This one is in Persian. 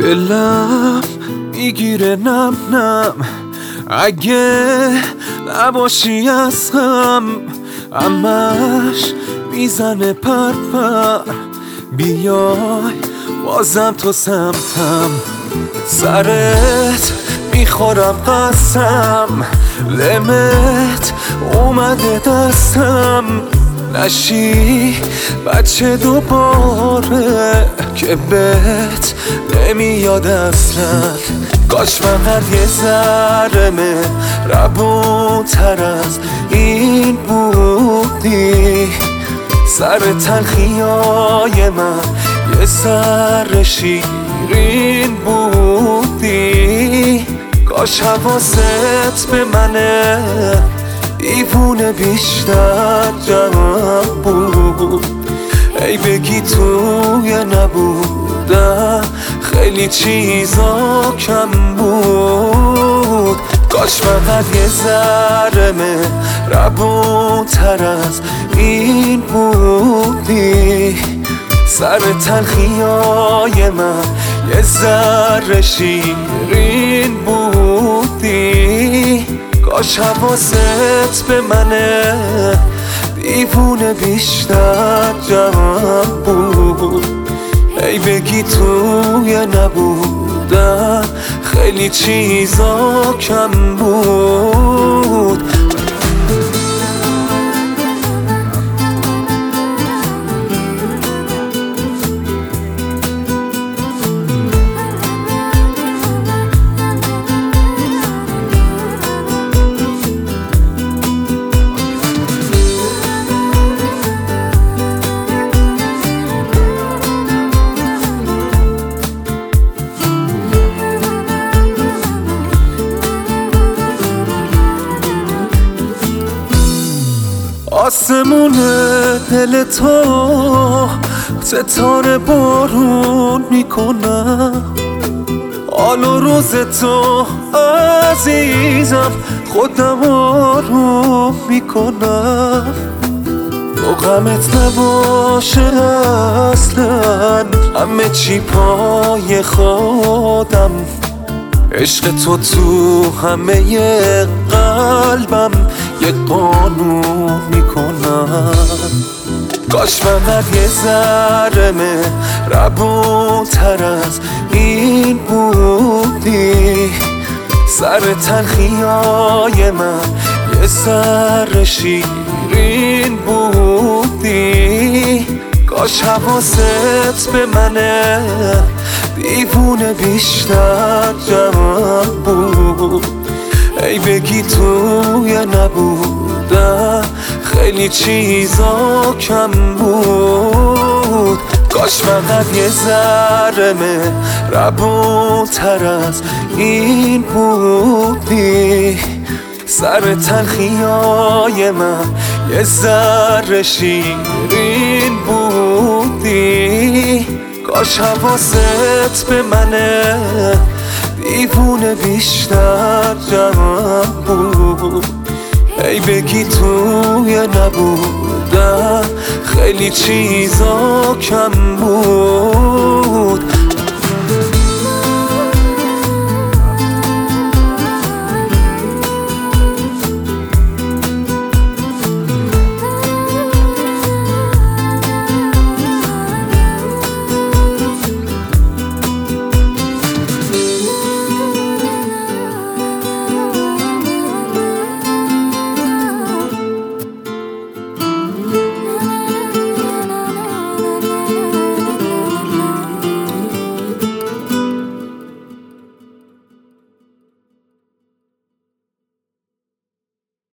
دلم میگیره نم نم اگه نباشی از غم، همش میزنه پر پر. بیای بازم تو سمتم، سرت میخورم قسم، لمت اومده دستم. نشی بچه دوباره که بهت نمیاد اصلا. کاش فقط یه ذره مهربون‌تر از این بودی. سر تلخیای من یه ذره شیرین بودی. کاش حواست به منه، دیوونه بیشتر جمع بود. ای بگی توی نبودم خیلی چیزا کم بود. کاش فقط یه ذره مهربون‌تر از این بودی. سر تلخیای من یه ذره شیرین بودی. کاش حواست به منه، دیوونه بیشتر جمع بود. ای بگی توی نبودم خیلی چیزا کم بود. آسمون دل تو ستاره بارون میکنم. حال و روز تو عزیزم خودم آروم میکنم. تو غمت نباشه اصلا، همه چی پای خودم. عشق تو همه قلبم یه قانون میکنم. کاش فقط یه ذره مهربون‌تر از این بودی. سر تلخیای من یه ذره شیرین بودی. کاش حواست به منه، دیوونه بیشتر جمع بود. ای بگی توی نبودم خیلی چیزا کم بود. کاش فقط یه ذره مهربون‌تر از این بودی. سر تلخیای من یه ذره شیرین بودی. کاش حواست به منه، دیوونه بیشتر جمع بود. ای بگی توی نبودم خیلی چیزا کم بود.